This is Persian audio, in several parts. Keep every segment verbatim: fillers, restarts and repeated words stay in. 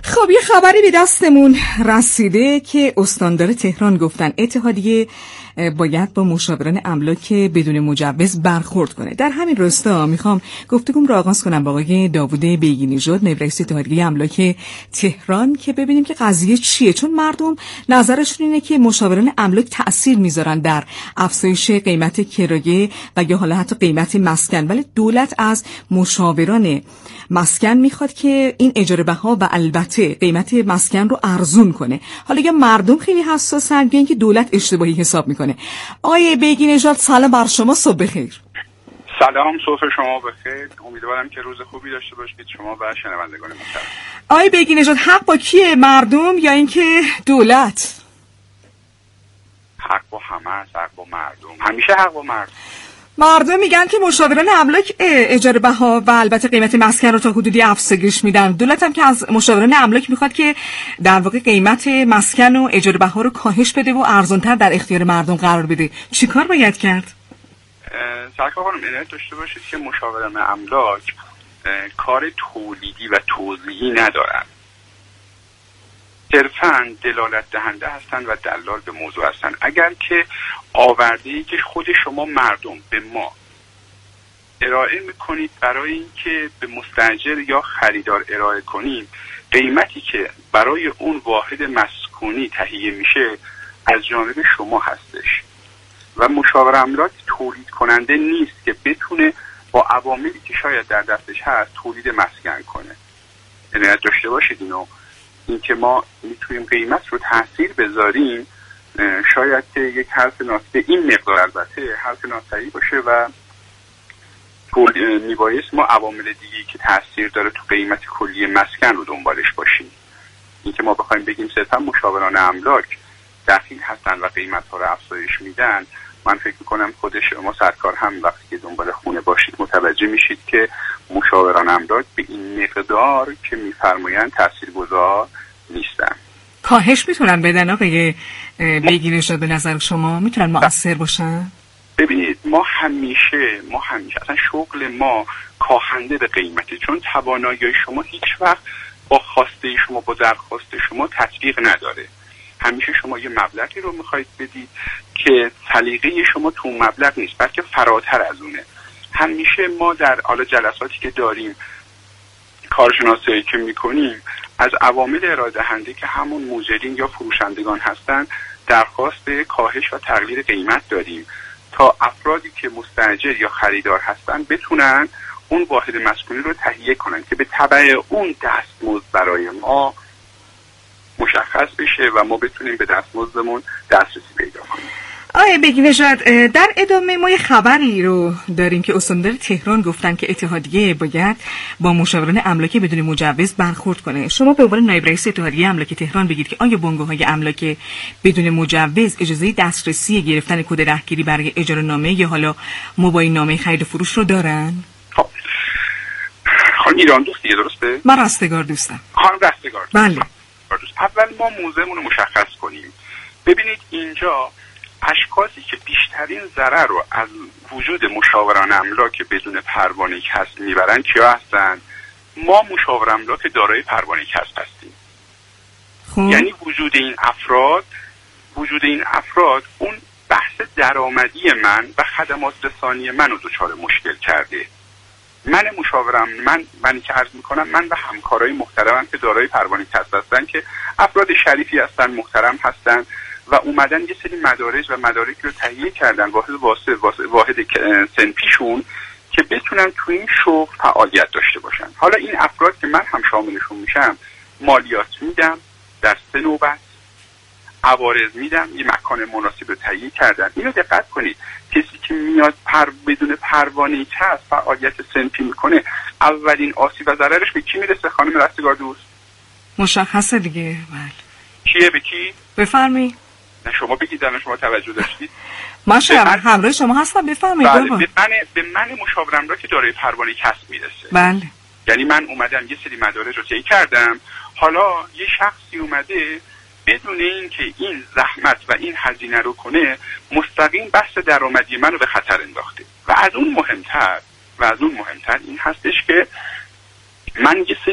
خب یه خبری به دستمون رسیده که استاندار تهران گفتن اتحادیه باید با مشاوران املاک بدون مجوز برخورد کنه. در همین راستا میخوام گفتگوم رو آغاز کنم با آقای داوود بیگی نژاد، نایب رئیس اتحادیه املاک تهران، که ببینیم که قضیه چیه، چون مردم نظرشون اینه که مشاوران املاک تأثیر میذارن در افزایش قیمت کرایه و یا حالا حتی قیمت مسکن، ولی دولت از مشاوران مسکن میخواد که این اجاره بها و البته قیمت مسکن رو ارزون کنه. حالا یا مردم خیلی حساسن یا اینکه دولت اشتباهی حساب میکنه. آقای بیگی نژاد سلام بر شما، صبح بخیر. سلام، صبح شما بخیر. امیدوارم که روز خوبی داشته باشید شما و شنوندگان محترم. آقای بیگی نژاد حق با کیه، مردم یا اینکه دولت؟ حق با همه است، حق با مردم، همیشه حق با مردم. مردم میگن که مشاوران املاک اجاره بها و البته قیمت مسکن رو تا حدودی افزایش میدن. دولت هم که از مشاوران املاک میخواد که در واقع قیمت مسکن و اجاره بها رو کاهش بده و ارزان‌تر در اختیار مردم قرار بده. چیکار باید کرد؟ سرکار خانم عنایت داشته باشید که مشاوران املاک کار تولیدی و توزیعی ندارن، صرفاً دلالت دهنده هستن و دلال به موضوع هستن. اگر که آورده‌ای که خود شما مردم به ما ارائه میکنید برای اینکه به مستاجر یا خریدار ارائه کنیم، قیمتی که برای اون واحد مسکونی تهیه میشه از جانب شما هستش و مشاور املاک تولید کننده نیست که بتونه با عواملی که شاید در دستش هست تولید مسکن کنه. عنایت داشته باشید اینو، اینکه ما میتونیم قیمت رو تاثیر بذاریم شاید که یک حرف ناسته این مقدار البته حرف ناسایی باشه و میبایست ما عوامل دیگی که تاثیر داره تو قیمت کلی مسکن رو دنبالش باشیم. اینکه ما بخوایم بگیم صرفا مشاوران املاک دخیل هستن و قیمت ها رو افزایش میدن، من فکر میکنم خود شما سرکار هم وقتی که دنبال خونه باشید متوجه میشید که مشاوران املاک به این مقدار که میفرمایند تاثیرگذار نیستن. کاهش میتونن بدن آقای بیگی نژاد؟ به نظر شما میتونن مؤثر باشن؟ ببینید ما همیشه ما همیشه اصلا شغل ما کاهنده به قیمته، چون توانایی شما هیچ وقت با خواسته شما با درخواست شما تطبیق نداره. همیشه شما یه مبلغی رو میخواید بدید که سلیقه شما تو مبلغ نیست بلکه فراتر از اونه. همیشه ما در حالا جلساتی که داریم، کارشناسایی که میکنیم، از عوامل ارائه دهنده که همون مجرین یا فروشندگان هستن درخواست کاهش و تقلیل قیمت داریم تا افرادی که مستاجر یا خریدار هستن بتونن اون واحد مسکونی رو تهیه کنن که به تبع اون دستمزد برای ما مشخص بشه و ما بتونیم به دستمزدمون دسترسی پیدا کنیم. آقای بیگی نژاد، در ادامه ما یه خبری رو داریم که استاندار تهران گفتن که اتحادیه باید با مشاوران املاک بدون مجوز برخورد کنه. شما به عنوان نایب رئیس اتحادیه املاک تهران بگید که آیا بنگاه‌های املاک بدون مجوز اجازه دسترسی گرفتن کد رهگیری برای اجاره نامه یا حالا موبایل نامه خرید و فروش رو دارن؟ خب خانم ایران دوست دیگه درسته؟ من رستگار دوستم. خانم رستگار دوست. بله. اول ما موضوعمون رو مشخص کنیم. ببینید اینجا اشخاصی که بیشترین ضرر رو از وجود مشاوران املاک بدون پروانه کسب میبرن کیا هستن؟ ما مشاور املاک دارای پروانه کسب هستیم. خوب. یعنی وجود این افراد وجود این افراد اون بحث درآمدی من و خدمات رسانی من رو دچار مشکل کرده. من مشاورم من منی که عرض میکنم من و همکارای محترمم که دارای پروانه کسب هستن که افراد شریفی هستن، محترم هستن و اومدن یه سری مدارج و مدارک رو تهیه کردن واحد واسه واحد سنفیشون که بتونن تو این شغل فعالیت داشته باشن. حالا این افراد که من هم شاملشون میشم مالیات میدم در سه نوبت، عوارض میدم، یه مکان مناسب رو تهیه کردن. اینو دقت کنید، کسی که میاد پر بدون پروانه کسب فعالیت سنفی میکنه اولین آسیب و ضررش به کی میرسه خانم رستگار دوست؟ مشخصه دیگه. بله. کیه به کی؟ بفرمایید. نه شما بگید، نه شما توجه داشتید. من همراه شما هستم، بفرمایید. بله. به من به من مشاورم را که دارای پروانه کسب میرسه. بله. یعنی من اومدم یه سری مدارج رو طی کردم، حالا یه شخصی اومده بدون اینکه این زحمت و این هزینه رو کنه مستقیم بحث درآمدی منو به خطر انداخته. و از اون مهمتر و از اون مهمتر این هستش که من یه سری اصول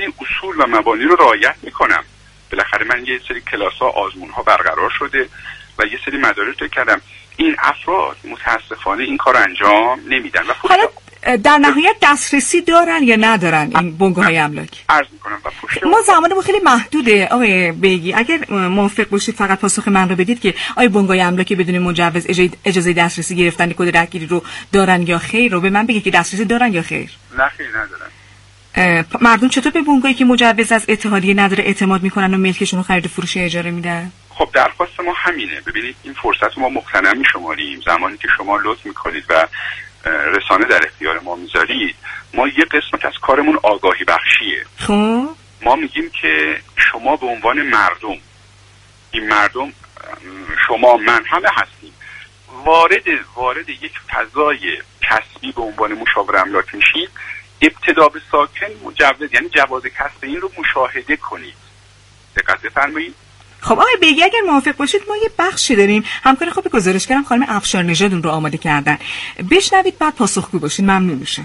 اصول و مبانی رو رعایت میکنم. بالاخره من یه سری کلاس ها آزمون ها برقرار شده و یه سری مدارک رو کردم. این افراد متاسفانه این کار انجام نمیدن. و حالا در نهایت دسترسی دارن یا ندارن این بنگاه‌های املاک؟ عرض میکنم و پشت ما زمانمون خیلی محدوده آقای بیگی، اگر موافق باشید فقط پاسخ من رو بدید که آیا بنگاه املاک بدون مجوز اجازه دسترسی گرفتن کد رهگیری رو دارن یا خیر، رو به من بگید که دسترسی دارن یا خیر. نه خیر ندارن. مردم چطور به بنگاهی که مجوز از اتحادیه نداره اعتماد میکنن و ملکشون رو خرید و فروش اجاره میدن؟ خب درخواست ما همینه. ببینید این فرصت ما مغتنم میشماریم زمانی که شما لطف میکنید و رسانه در اختیار ما میذارید. ما یه قسمت از کارمون آگاهی بخشیه. خب ما میگیم که شما به عنوان مردم، این مردم شما من همه هستیم، وارد وارد یک فضای کسبی به عنوان مشاور املاک میشید. ابتدا به ساکن مجوز یعنی جواز کسب این رو مشاهده کنید. دقت بفرمایید. خب آقای بیگی اگر موافق باشید ما یه بخشی داریم، همکار خوب گزارشگرم خانم افشار نژاد اون رو آماده کردن، بشنوید بعد پاسخگو باشین. ممنون میشه.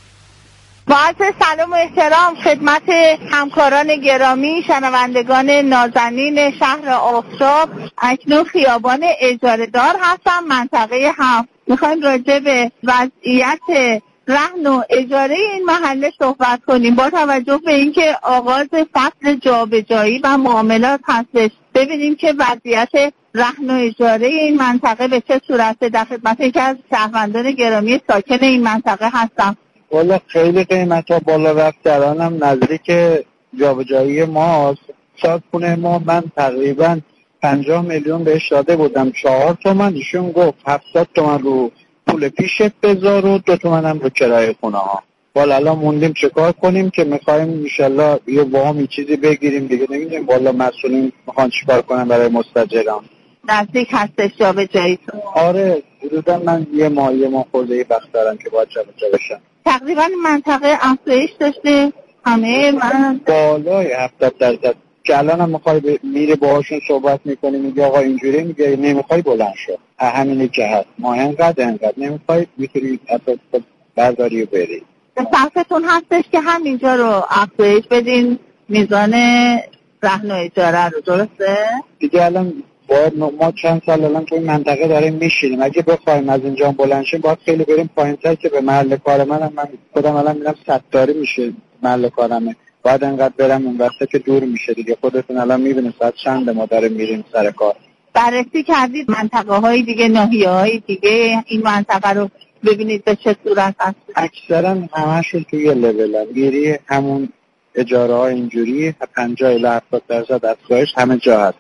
با عرض سلام و احترام خدمت همکاران گرامی، شنوندگان نازنین شهر آفتاب، اکنون خیابان اجاره دار هستم، منطقه هفت. میخوایم راجع به وضعیت رهن و اجاره این محله صحبت کنیم با توجه به اینکه آغاز فصل جابجایی و معاملات هستش. ببینیم که وضعیت رهن و اجاره این منطقه به چه صورته. در خدمت یکی از شهروندان گرامی ساکن این منطقه هستم. والا خیلی قیمت ها بالا رفت. الانم نزدیک جابجایی ماست. ساعت خونه ما من تقریبا پنجاه میلیون بهش داده بودم، چهار تومن ایشون گفت هفتاد تومن رو پول پیشت بذار و دو تومن هم رو کرایه خونه ها. والا الان موندیم چه کار کنیم که میخوایم انشالله یه وامی چیزی بگیریم دیگه. نمیدونیم والا مسئولین میخوان چیکار کنن برای مستاجران. نزدیک هستش جابجاییتون؟ آره حدودا من یه ماه یه ماه خورده وقت دارم که باید جابجا بشم. تقریبا منطقه افزایش داشته همه من بالای هفتاد درصد که الان هم میخوای ب... میره باهاشون صحبت میکنی میگه آقا اینجوری، میگه نمیخوای بلند شو همینه که هست ما انقدر انقدر نمیخوای میتونی اصلا برداری و بری. صرفتون هستش که همینجا رو افزایش بدین میزان رهن و اجاره رو، درسته؟ دیگه الان باید ما چند سال الان تو این منطقه داریم میشینیم، اگه بخوایم از اینجا بلند شیم باید خیلی بریم پایین‌تر که به محل کار منم من خودم الان میرم ستاری میشه محل کارمه، باید انقدر برم اون وقته که دور میشه دیگه. خودتون الان میبینید ساعت چند ما داریم میریم سر کار. بررسی کردید منطقه های دیگه، ناحیه های دیگه این منطقه رو ببینید به چه صورت هست؟ اکثرا همشون توی یه لولن میری همون اجاره ها اینجوری پنجاه الی هفتاد درصد افزایش همه جا هست.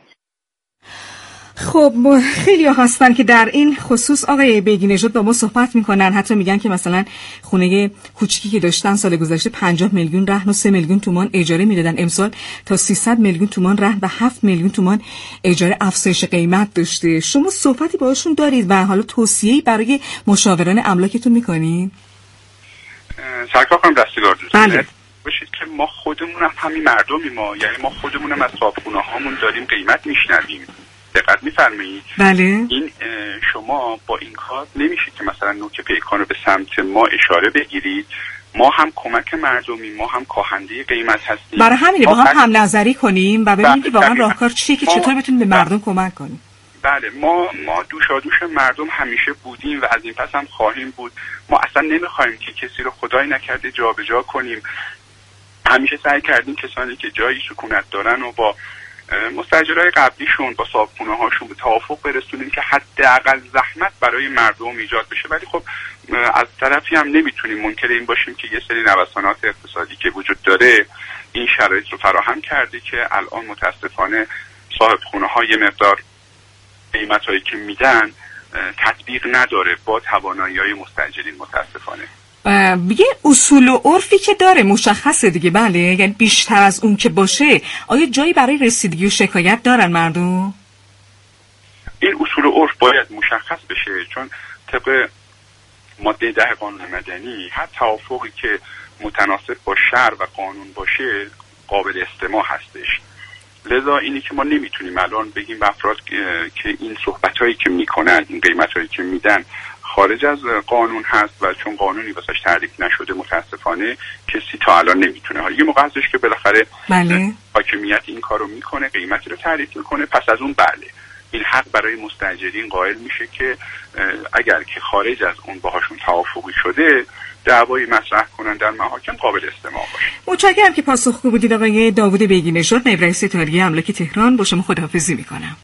خب خیلی ها هستن که در این خصوص آقای بیگی نژاد با ما صحبت میکنن، حتی میگن که مثلا خونه کوچیکی که داشتن سال گذشته پنجاه میلیون رهن و سه میلیون تومان اجاره میدادن، امسال تا سیصد میلیون تومان رهن و هفت میلیون تومان اجاره افزایش قیمت داشته. شما صحبتی باهاشون دارید و حالا توصیه‌ای برای مشاوران املاکتون میکنید؟ سرکار خانم دستیار دوست بله. باشید که ما خودمون هم همین مردمی ما، یعنی ما خودمون هم از صاحبخونه هامون داریم قیمت میشنویم. دقت می‌فرمایید؟ بله. این شما با این کار نمیشه که مثلا نوک پیکان رو به سمت ما اشاره بگیرید. ما هم کمک مردمی، ما هم کاهنده قیمت هستیم. برای همینه با هم هم نظری کنیم و ببینیم که واقعا بله. راهکار چیه که چطور بتونیم به مردم کمک کنیم. بله ما ما دوشادوش مردم همیشه بودیم و از این پس هم خواهیم بود. ما اصلا نمیخوایم که کسی رو خدای نکرده جابجا کنیم. همیشه سعی کردیم کسانی که جایی سکونت دارن و با مستاجرای قبلیشون با صاحبخونه هاشون به توافق برسونیم که حداقل زحمت برای مردم ایجاد بشه. ولی خب از طرفی هم نمیتونیم منکر این باشیم که یه سری نوسانات اقتصادی که وجود داره این شرایط رو فراهم کرده که الان متاسفانه صاحبخونه ها یه مقدار قیمت هایی که میدن تطبیق نداره با توانایی های مستاجرین متاسفانه. دیگه اصول و عرفی که داره مشخصه دیگه. بله یعنی بیشتر از اون که باشه آیا جایی برای رسیدگی و شکایت دارن مردم؟ این اصول و عرف باید مشخص بشه، چون طبق ماده ده قانون مدنی هر توافقی که متناسب با شرع و قانون باشه قابل استماع هستش. لذا اینی که ما نمیتونیم الان بگیم به افراد که این صحبتایی که میکنن، این قیمتایی که میدن خارج از قانون هست و چون قانونی واسش تعریف نشده متاسفانه کسی تا الان نمیتونه. حالا یه موقع هستش که بالاخره بله حاکمیت این کارو میکنه، قیمتی رو تعریف میکنه، پس از اون بله این حق برای مستاجرین قائل میشه که اگر که خارج از اون باهاشون توافقی شده دعوایی مطرح کنن در محاکم قابل استماع باشه. متشکرم که پاسخگو بودید آقای داوود بیگی نژاد، نایب رئیس اتحادیه املاک تهران. با شما خداحافظی میکنم.